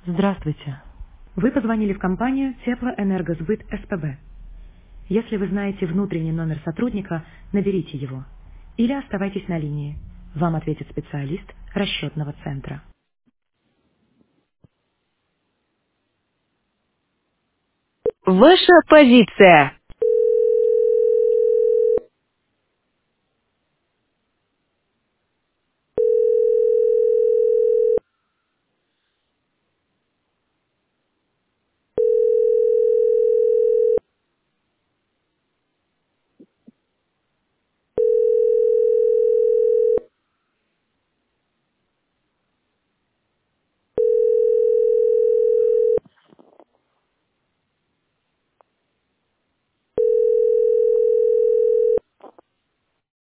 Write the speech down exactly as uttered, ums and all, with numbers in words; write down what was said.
Здравствуйте. Вы позвонили в компанию Теплоэнергосбыт СПБ. Если вы знаете внутренний номер сотрудника, наберите его. Или оставайтесь на линии. Вам ответит специалист расчетного центра. Ваша позиция.